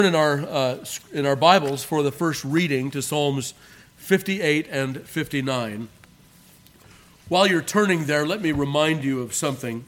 In our Bibles for the first reading to Psalms 58 and 59. While you're turning there, let me remind you of something.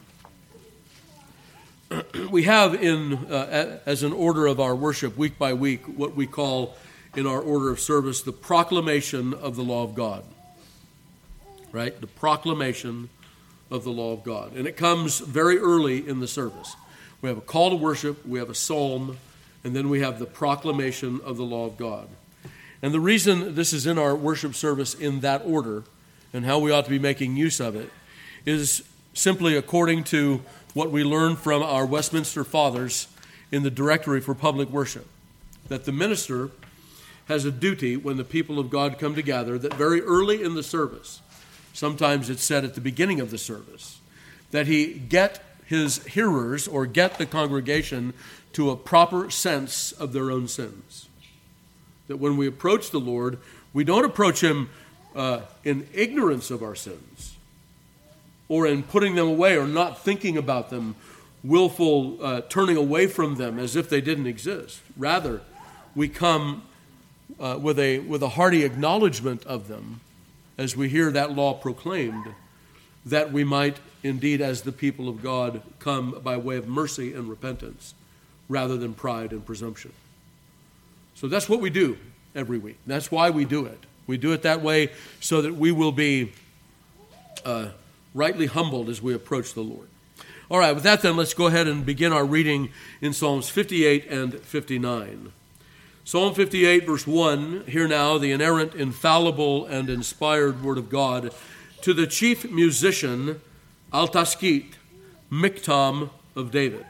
We have as an order of our worship week by week what we call in our order of service the proclamation of the law of God. Right? The proclamation of the law of God. And it comes very early in the service. We have a call to worship, we have a psalm, and then we have the proclamation of the law of God. And the reason this is in our worship service in that order and how we ought to be making use of it is simply according to what we learned from our Westminster Fathers in the Directory for Public Worship, that the minister has a duty when the people of God come together that very early in the service, sometimes it's said at the beginning of the service, that he get his hearers or get the congregation to a proper sense of their own sins. That when we approach the Lord, we don't approach him in ignorance of our sins or in putting them away or not thinking about them, willful turning away from them as if they didn't exist. Rather, we come with a hearty acknowledgement of them as we hear that law proclaimed, that we might indeed, as the people of God, come by way of mercy and repentance rather than pride and presumption. So that's what we do every week. That's why we do it. We do it that way so that we will be rightly humbled as we approach the Lord. All right, with that then, let's go ahead and begin our reading in Psalms 58 and 59. Psalm 58, verse 1, hear now the inerrant, infallible, and inspired word of God to the chief musician, Altaskit, Miktam of David.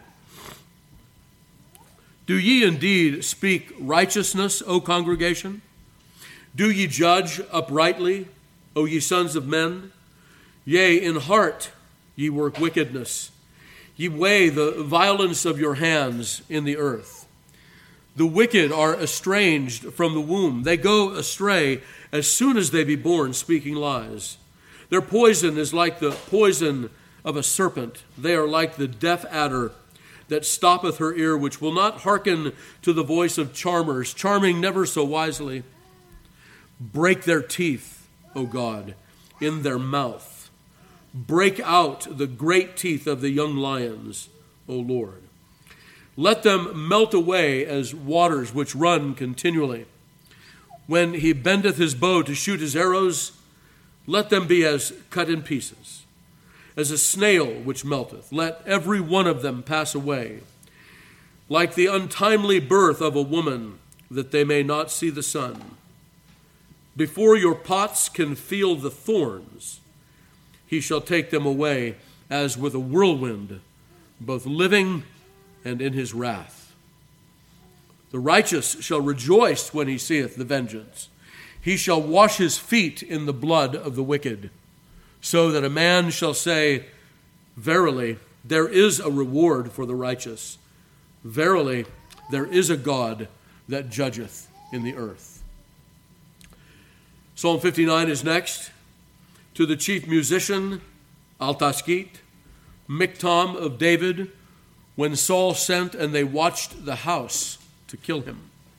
Do ye indeed speak righteousness, O congregation? Do ye judge uprightly, O ye sons of men? Yea, in heart ye work wickedness. Ye weigh the violence of your hands in the earth. The wicked are estranged from the womb. They go astray as soon as they be born, speaking lies. Their poison is like the poison of a serpent. They are like the deaf adder that stoppeth her ear, which will not hearken to the voice of charmers, charming never so wisely. Break their teeth, O God, in their mouth. Break out the great teeth of the young lions, O Lord. Let them melt away as waters which run continually. When he bendeth his bow to shoot his arrows, let them be as cut in pieces. As a snail which melteth, let every one of them pass away. Like the untimely birth of a woman, that they may not see the sun. Before your pots can feel the thorns, he shall take them away as with a whirlwind, both living and in his wrath. The righteous shall rejoice when he seeth the vengeance. He shall wash his feet in the blood of the wicked, so that a man shall say, verily, there is a reward for the righteous. Verily, there is a God that judgeth in the earth. Psalm 59 is next. To the chief musician, Altaskit, Miktam of David, when Saul sent and they watched the house to kill him.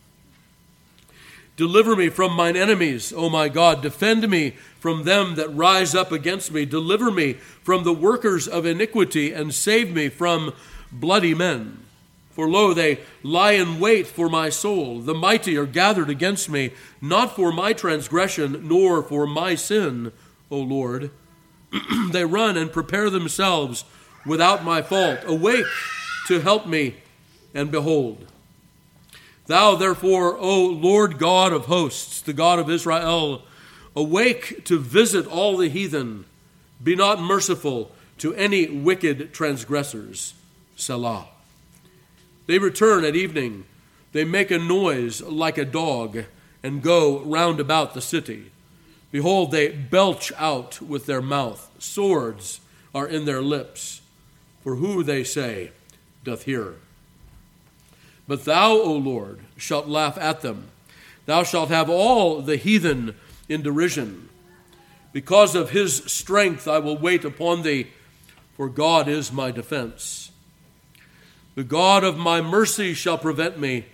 Deliver me from mine enemies, O my God. Defend me from them that rise up against me. Deliver me from the workers of iniquity, and save me from bloody men. For lo, they lie in wait for my soul. The mighty are gathered against me, not for my transgression, nor for my sin, O Lord. They run and prepare themselves without my fault. Awake to help me, and behold. Thou, therefore, O Lord God of hosts, the God of Israel, awake to visit all the heathen. Be not merciful to any wicked transgressors. Selah. They return at evening. They make a noise like a dog and go round about the city. Behold, they belch out with their mouth. Swords are in their lips. For who, they say, doth hear? But thou, O Lord, shalt laugh at them. Thou shalt have all the heathen in derision. Because of his strength I will wait upon thee, for God is my defense. The God of my mercy shall prevent me,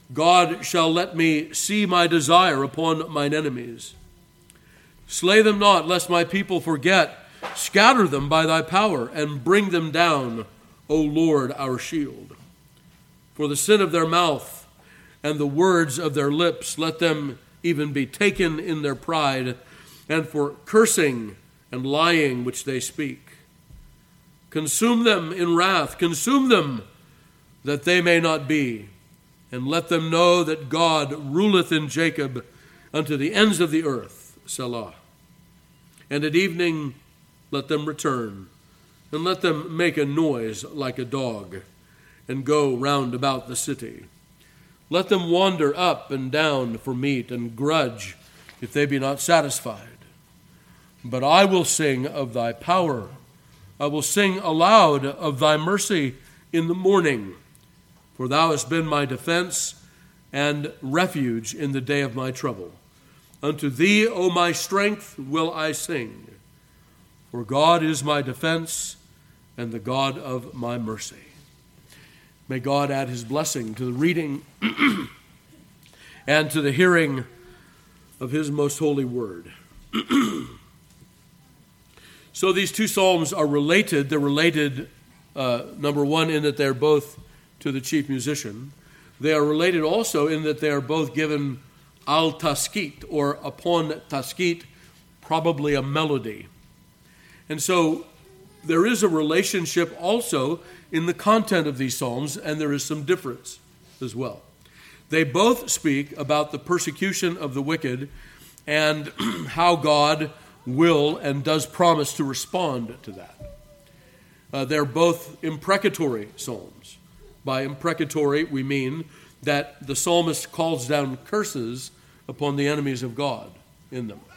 God shall let me see my desire upon mine enemies. Slay them not, lest my people forget. Scatter them by thy power, and bring them down, O Lord, our shield. For the sin of their mouth and the words of their lips, let them even be taken in their pride, and for cursing and lying which they speak. Consume them in wrath, consume them, that they may not be, and let them know that God ruleth in Jacob unto the ends of the earth. Selah. And at evening let them return, and let them make a noise like a dog, and go round about the city. Let them wander up and down for meat, and grudge if they be not satisfied. But I will sing of thy power. I will sing aloud of thy mercy in the morning. For thou hast been my defense and refuge in the day of my trouble. Unto thee, O my strength, will I sing. For God is my defense and the God of my mercy. May God add his blessing to the reading and to the hearing of his most holy word. So these two psalms are related. They're related, number one, in that they're both to the chief musician. They are related also in that they are both given al taskit, or upon taskit, probably a melody. And so there is a relationship also in the content of these psalms, and there is some difference as well. They both speak about the persecution of the wicked and how God will and does promise to respond to that. They're both imprecatory psalms. By imprecatory, we mean that the psalmist calls down curses upon the enemies of God in them.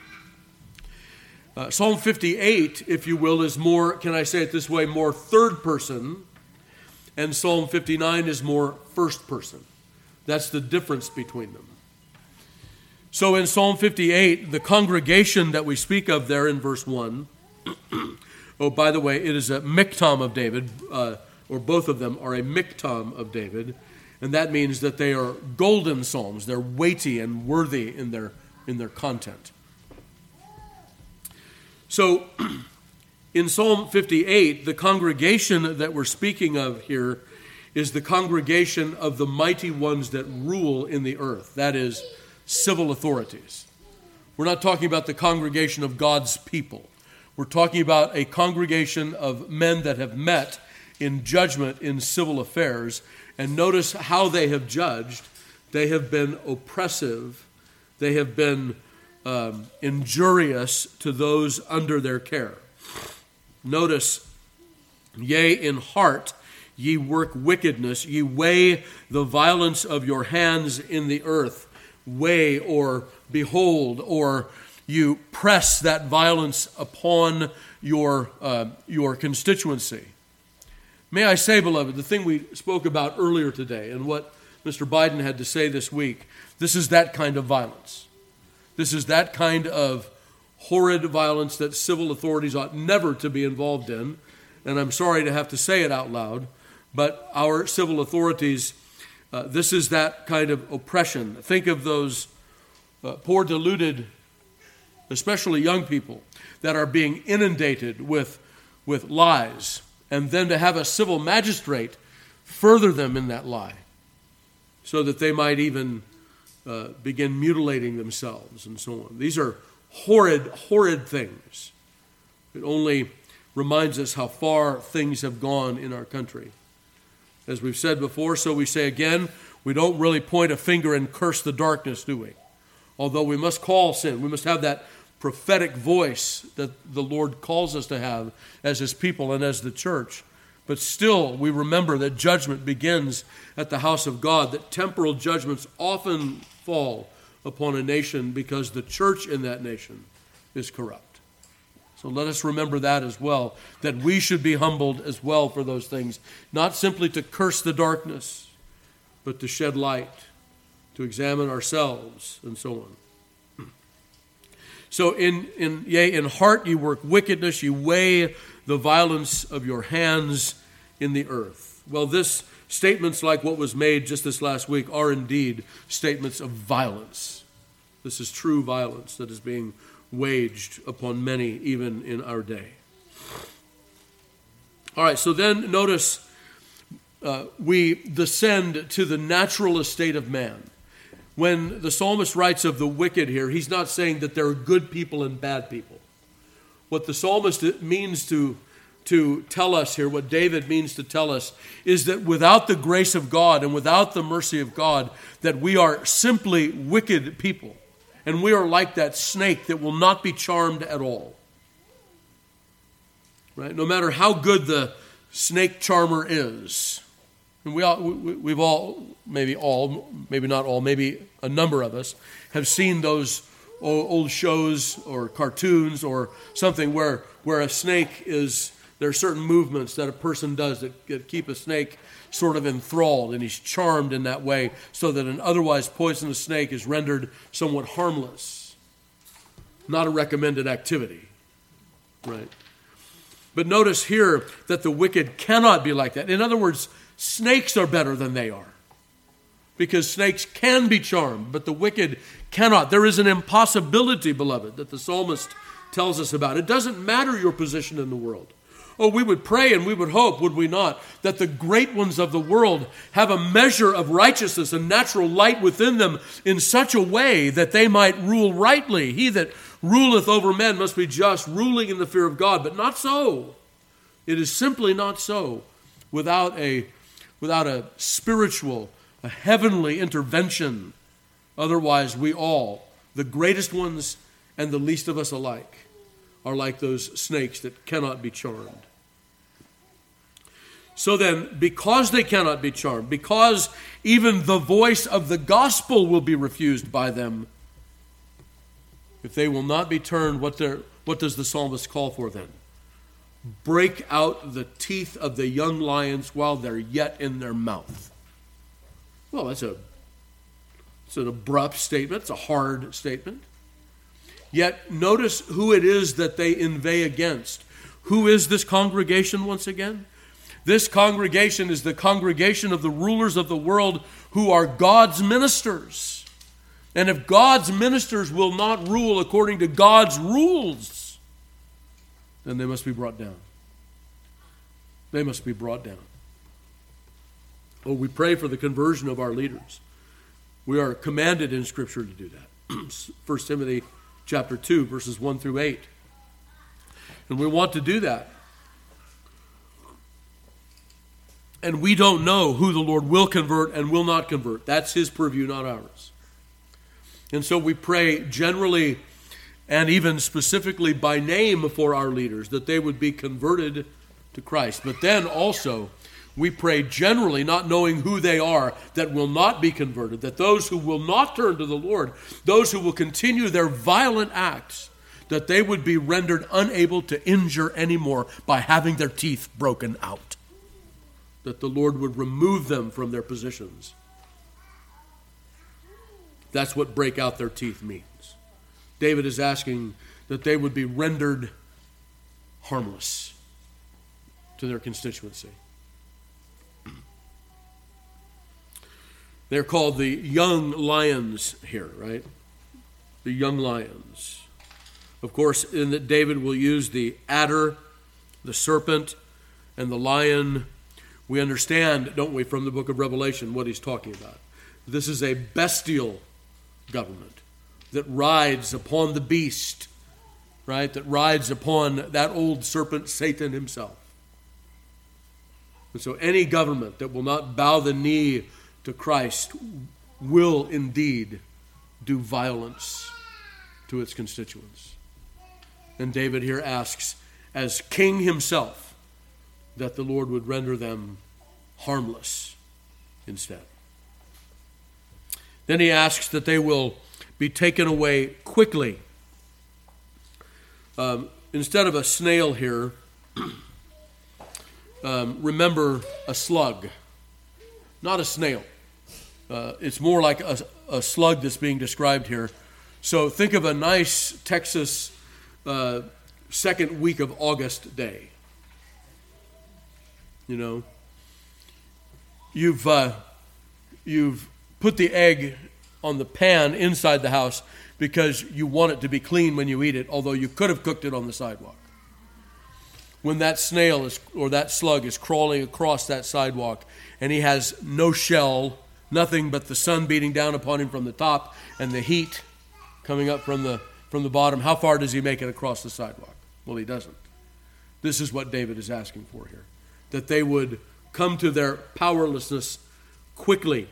Psalm 58, if you will, is more, can I say it this way, more third person, and Psalm 59 is more first person. That's the difference between them. So in Psalm 58, the congregation that we speak of there in verse 1, oh, by the way, it is a miktam of David, or both of them are a miktam of David, and that means that they are golden psalms. They're weighty and worthy in their content. So in Psalm 58, the congregation that we're speaking of here is the congregation of the mighty ones that rule in the earth. That is, civil authorities. We're not talking about the congregation of God's people. We're talking about a congregation of men that have met in judgment in civil affairs. And notice how they have judged. They have been oppressive. They have been injurious to those under their care. Notice, yea, in heart ye work wickedness, ye weigh the violence of your hands in the earth. Weigh or behold, or you press that violence upon your constituency. May I say, beloved, the thing we spoke about earlier today and what Mr. Biden had to say this week, this is that kind of violence. This is that kind of horrid violence that civil authorities ought never to be involved in. And I'm sorry to have to say it out loud, but our civil authorities, this is that kind of oppression. Think of those poor deluded, especially young people, that are being inundated with lies, and then to have a civil magistrate further them in that lie so that they might even begin mutilating themselves and so on. These are horrid, horrid things. It only reminds us how far things have gone in our country. As we've said before, so we say again, we don't really point a finger and curse the darkness, do we? Although we must call sin. We must have that prophetic voice that the Lord calls us to have as his people and as the church. But still, we remember that judgment begins at the house of God, that temporal judgments often fall upon a nation because the church in that nation is corrupt. So let us remember that as well, that we should be humbled as well for those things, not simply to curse the darkness, but to shed light, to examine ourselves, and so on. So in heart you work wickedness, you weigh the violence of your hands in the earth. Well, this statements like what was made just this last week are indeed statements of violence. This is true violence that is being waged upon many even in our day. All right, so then notice we descend to the natural estate of man. When the psalmist writes of the wicked here, he's not saying that there are good people and bad people. What the psalmist means to tell us here, what David means to tell us, is that without the grace of God and without the mercy of God, that we are simply wicked people. And we are like that snake that will not be charmed at all. Right? No matter how good the snake charmer is. And we've all, maybe not all, maybe a number of us, have seen those old shows or cartoons or something where a snake is, there are certain movements that a person does that keep a snake sort of enthralled, and he's charmed in that way so that an otherwise poisonous snake is rendered somewhat harmless. Not a recommended activity, right? But notice here that the wicked cannot be like that. In other words, snakes are better than they are. Because snakes can be charmed, but the wicked cannot. There is an impossibility, beloved, that the psalmist tells us about. It doesn't matter your position in the world. Oh, we would pray and we would hope, would we not, that the great ones of the world have a measure of righteousness and natural light within them in such a way that they might rule rightly. He that ruleth over men must be just, ruling in the fear of God, but not so. It is simply not so without a spiritual, a heavenly intervention. Otherwise, we all, the greatest ones and the least of us alike, are like those snakes that cannot be charmed. So then, because they cannot be charmed, because even the voice of the gospel will be refused by them, if they will not be turned, what does the psalmist call for then? Break out the teeth of the young lions while they're yet in their mouth. Well, it's an abrupt statement. It's a hard statement. Yet notice who it is that they inveigh against. Who is this congregation once again? This congregation is the congregation of the rulers of the world who are God's ministers. And if God's ministers will not rule according to God's rules, then they must be brought down. They must be brought down. Oh, we pray for the conversion of our leaders. We are commanded in Scripture to do that. 1 Timothy chapter 2, verses 1 through 8. And we want to do that. And we don't know who the Lord will convert and will not convert. That's His purview, not ours. And so we pray generally and even specifically by name for our leaders, that they would be converted to Christ. But then also, we pray generally, not knowing who they are, that will not be converted, that those who will not turn to the Lord, those who will continue their violent acts, that they would be rendered unable to injure anymore by having their teeth broken out, that the Lord would remove them from their positions. That's what break out their teeth means. David is asking that they would be rendered harmless to their constituency. They're called the young lions here, right? The young lions. Of course, in that David will use the adder, the serpent, and the lion. We understand, don't we, from the book of Revelation, what he's talking about. This is a bestial government that rides upon the beast, right? That rides upon that old serpent, Satan himself. And so any government that will not bow the knee to Christ will indeed do violence to its constituents. And David here asks, as king himself, that the Lord would render them harmless instead. Then he asks that they will be taken away quickly. Instead of a snail here, remember a slug, not a snail. It's more like a slug that's being described here. So think of a nice Texas second week of August day. You know, you've put the egg on the pan inside the house because you want it to be clean when you eat it, although you could have cooked it on the sidewalk. When that snail or that slug is crawling across that sidewalk and he has no shell, nothing but the sun beating down upon him from the top and the heat coming up from the bottom, how far does he make it across the sidewalk? Well, he doesn't. This is what David is asking for here, that they would come to their powerlessness quickly.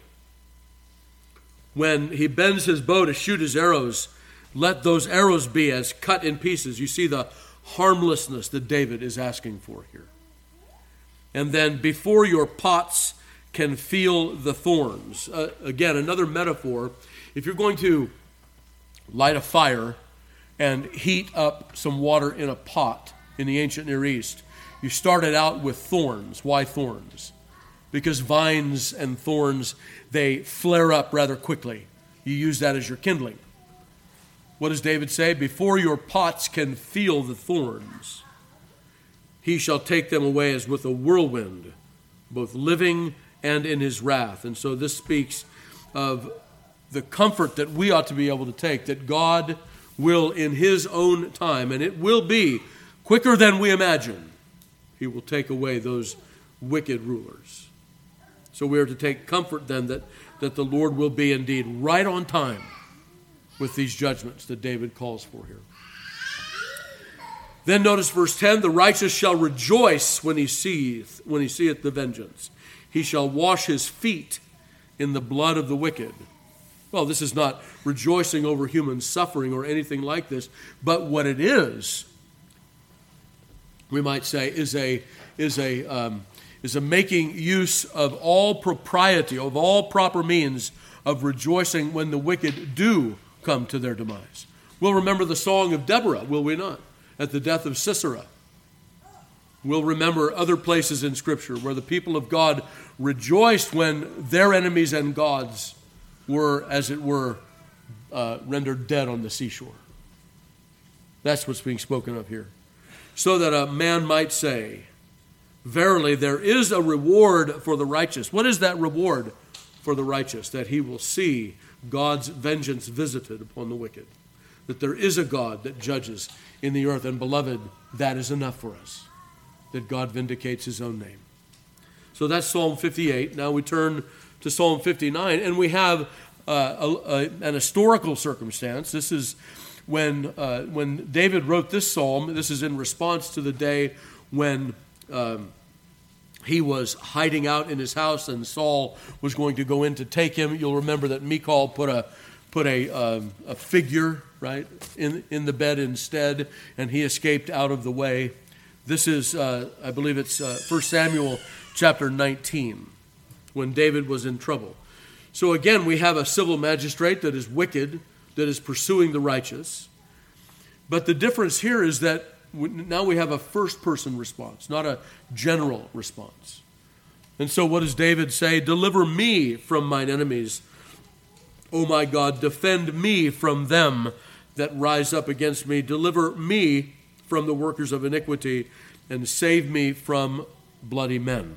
When he bends his bow to shoot his arrows, let those arrows be as cut in pieces. You see the harmlessness that David is asking for here. And then before your pots can feel the thorns. Again, another metaphor. If you're going to light a fire and heat up some water in a pot in the ancient Near East, you started out with thorns. Why thorns? Because vines and thorns, they flare up rather quickly. You use that as your kindling. What does David say? Before your pots can feel the thorns, he shall take them away as with a whirlwind, both living and in his wrath. And so this speaks of the comfort that we ought to be able to take, that God will in his own time, and it will be quicker than we imagine, he will take away those wicked rulers. So we are to take comfort then that the Lord will be indeed right on time with these judgments that David calls for here. Then notice verse 10, the righteous shall rejoice when he seeth the vengeance. He shall wash his feet in the blood of the wicked. Well, this is not rejoicing over human suffering or anything like this, but what it is, we might say, is a making use of all propriety, of all proper means of rejoicing when the wicked do come to their demise. We'll remember the song of Deborah, will we not, at the death of Sisera. We'll remember other places in Scripture where the people of God rejoiced when their enemies and gods were, as it were, rendered dead on the seashore. That's what's being spoken of here. So that a man might say, verily, there is a reward for the righteous. What is that reward for the righteous? That he will see God's vengeance visited upon the wicked. That there is a God that judges in the earth. And beloved, that is enough for us. That God vindicates his own name. So that's Psalm 58. Now we turn to Psalm 59, and we have an historical circumstance. This is when David wrote this psalm. This is in response to the day when he was hiding out in his house, and Saul was going to go in to take him. You'll remember that Michal put a figure right in the bed instead, and he escaped out of the way. This is, I believe it's 1 Samuel chapter 19, when David was in trouble. So again, we have a civil magistrate that is wicked, that is pursuing the righteous. But the difference here is that now we have a first-person response, not a general response. And so what does David say? Deliver me from mine enemies. O my God, defend me from them that rise up against me. Deliver me from the workers of iniquity, and save me from bloody men.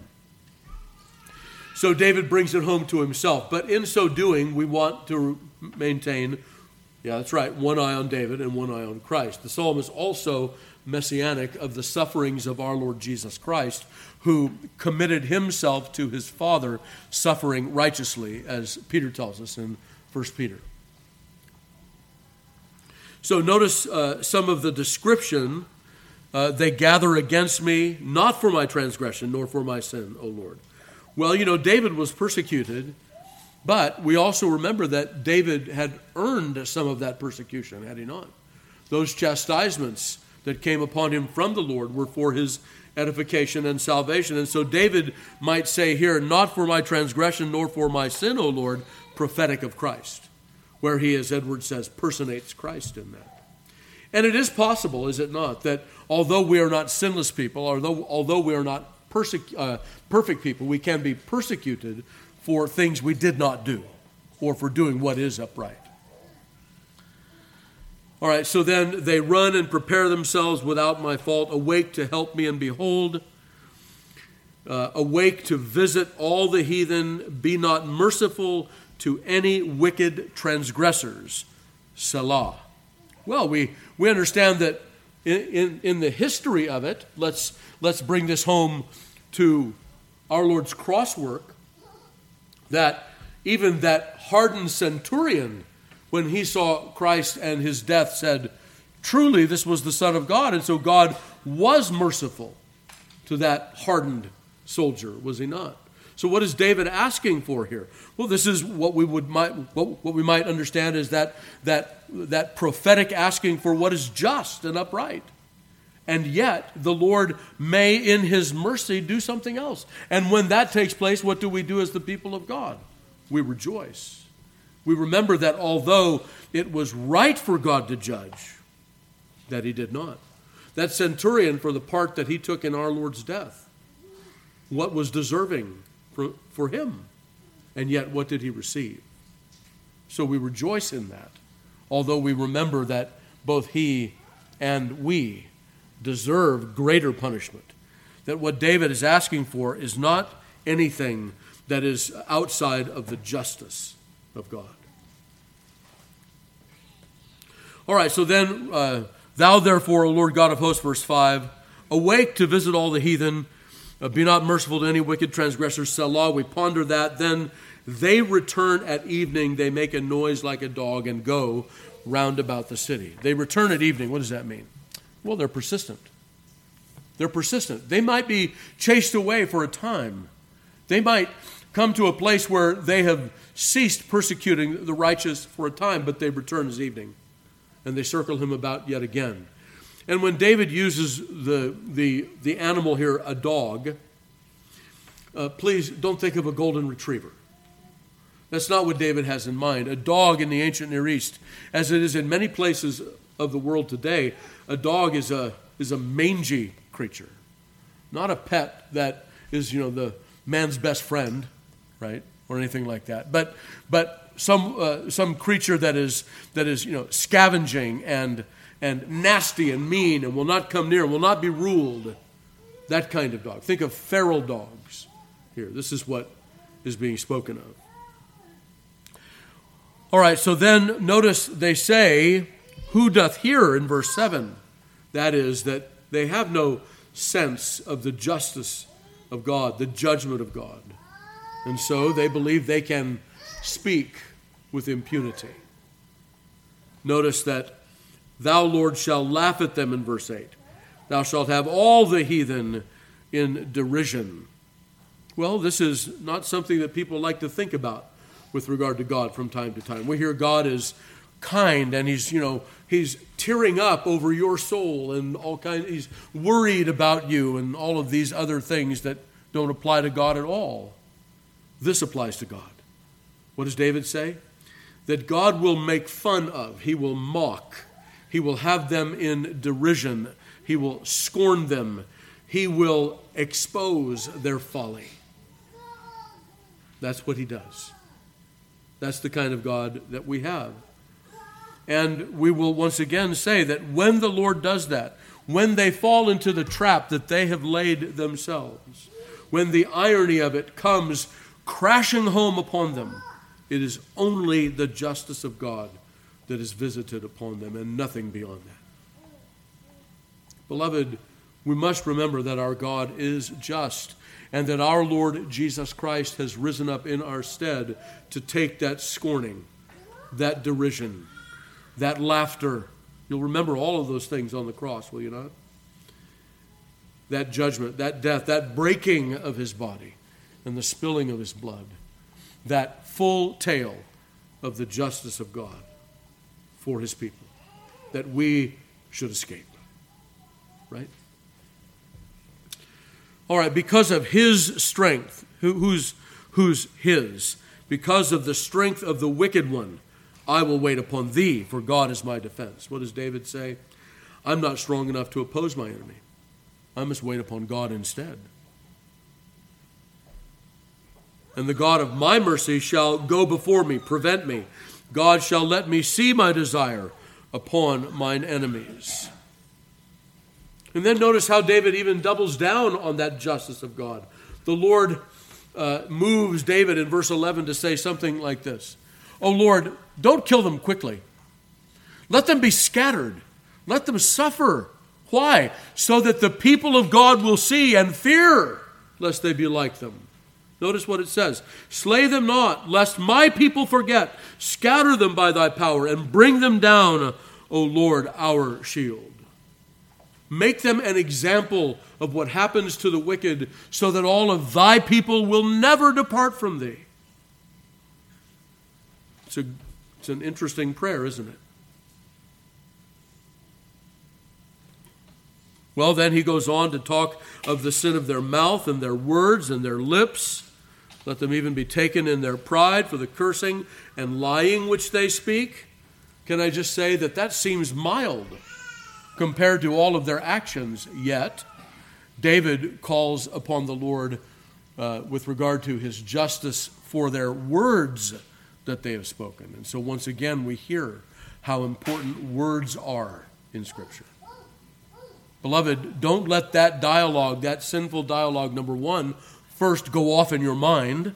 So David brings it home to himself. But in so doing, we want to maintain, yeah, that's right, one eye on David and one eye on Christ. The psalm is also messianic of the sufferings of our Lord Jesus Christ, who committed himself to his Father, suffering righteously, as Peter tells us in 1 Peter. So notice some of the description. They gather against me, not for my transgression, nor for my sin, O Lord. Well, David was persecuted, but we also remember that David had earned some of that persecution, had he not? Those chastisements that came upon him from the Lord were for his edification and salvation. And so David might say here, not for my transgression, nor for my sin, O Lord, prophetic of Christ, where he, as Edward says, personates Christ in that. And it is possible, is it not, that although we are not sinless people, although we are not perfect people, we can be persecuted for things we did not do or for doing what is upright. All right, so then they run and prepare themselves without my fault. Awake to help me, and behold, awake to visit all the heathen, be not merciful to any wicked transgressors. Selah. Well, we understand that in the history of it, let's bring this home to our Lord's cross work, that even that hardened centurion, when he saw Christ and his death, said, truly this was the Son of God. And so God was merciful to that hardened soldier, was he not? So what is David asking for here? Well, this is what we might understand as that prophetic asking for what is just and upright. And yet the Lord may in his mercy do something else. And when that takes place, what do we do as the people of God? We rejoice. We remember that although it was right for God to judge, that he did not. That centurion, for the part that he took in our Lord's death, what was deserving for him? And yet what did he receive? So we rejoice in that, although we remember that both he and we deserve greater punishment. That what David is asking for is not anything that is outside of the justice of God. All right, so then, thou therefore, O Lord God of hosts, verse 5, awake to visit all the heathen, be not merciful to any wicked transgressors. Selah, we ponder that. Then they return at evening, they make a noise like a dog and go round about the city. They return at evening. What does that mean? Well, they're persistent. They're persistent. They might be chased away for a time. They might come to a place where they have ceased persecuting the righteous for a time, but they return this evening, and they circle him about yet again. And when David uses the animal here, a dog, please don't think of a golden retriever. That's not what David has in mind. A dog in the ancient Near East, as it is in many places of the world today, a dog is a mangy creature, not a pet that is, the man's best friend, right, or anything like that. But some creature that is scavenging and nasty and mean and will not come near and will not be ruled. That kind of dog. Think of feral dogs here. This is what is being spoken of. All right, so then notice they say, who doth hear in verse 7? That is, that they have no sense of the justice of God, the judgment of God. And so they believe they can speak with impunity. Notice that thou, Lord, shalt laugh at them in verse 8. Thou shalt have all the heathen in derision. Well, this is not something that people like to think about with regard to God from time to time. We hear God is kind and he's tearing up over your soul and he's worried about you and all of these other things that don't apply to God at all. This applies to God. What does David say? That God will make fun of, he will mock, he will have them in derision, he will scorn them, he will expose their folly. That's what he does. That's the kind of God that we have. And we will once again say that when the Lord does that, when they fall into the trap that they have laid themselves, when the irony of it comes crashing home upon them, it is only the justice of God that is visited upon them and nothing beyond that. Beloved, we must remember that our God is just and that our Lord Jesus Christ has risen up in our stead to take that scorning, that derision, that laughter. You'll remember all of those things on the cross, will you not? That judgment, that death, that breaking of his body and the spilling of his blood, that full tale of the justice of God for his people, that we should escape. Right? All right, because of his strength, who's his? Because of the strength of the wicked one, I will wait upon thee, for God is my defense. What does David say? I'm not strong enough to oppose my enemy. I must wait upon God instead. And the God of my mercy shall go before me, prevent me. God shall let me see my desire upon mine enemies. And then notice how David even doubles down on that justice of God. the Lord moves David in verse 11 to say something like this. "Oh Lord, don't kill them quickly. Let them be scattered. Let them suffer." Why? "So that the people of God will see and fear, lest they be like them." Notice what it says. "Slay them not, lest my people forget. Scatter them by thy power, and bring them down, O Lord, our shield." Make them an example of what happens to the wicked, so that all of thy people will never depart from thee. It's an interesting prayer, isn't it? Well, then he goes on to talk of the sin of their mouth and their words and their lips. "Let them even be taken in their pride for the cursing and lying which they speak." Can I just say that seems mild compared to all of their actions? Yet, David calls upon the Lord with regard to his justice for their words that they have spoken. And so once again, we hear how important words are in Scripture. Beloved, don't let that dialogue, that sinful dialogue, number one, first go off in your mind.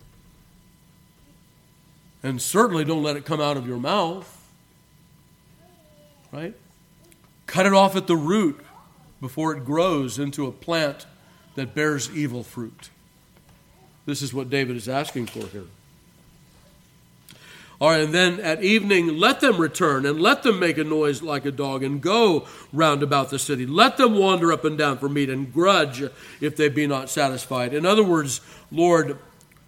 And certainly don't let it come out of your mouth. Right? Cut it off at the root before it grows into a plant that bears evil fruit. This is what David is asking for here. All right, and then at evening, let them return and let them make a noise like a dog and go round about the city. Let them wander up and down for meat and grudge if they be not satisfied. In other words, Lord,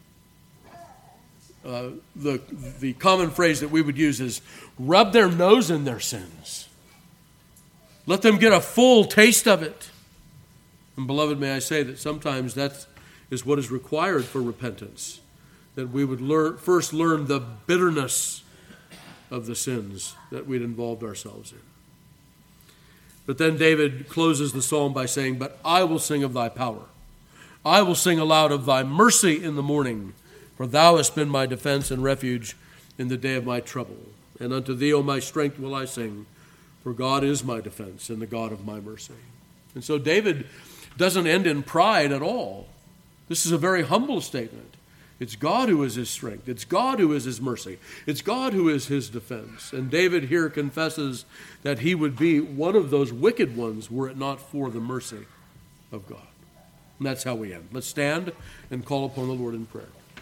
the common phrase that we would use is rub their nose in their sins. Let them get a full taste of it. And beloved, may I say that sometimes that is what is required for repentance. That we would first learn the bitterness of the sins that we'd involved ourselves in. But then David closes the psalm by saying, "But I will sing of thy power. I will sing aloud of thy mercy in the morning, for thou hast been my defense and refuge in the day of my trouble. And unto thee, O my strength, will I sing, for God is my defense and the God of my mercy." And so David doesn't end in pride at all. This is a very humble statement. It's God who is his strength. It's God who is his mercy. It's God who is his defense. And David here confesses that he would be one of those wicked ones were it not for the mercy of God. And that's how we end. Let's stand and call upon the Lord in prayer.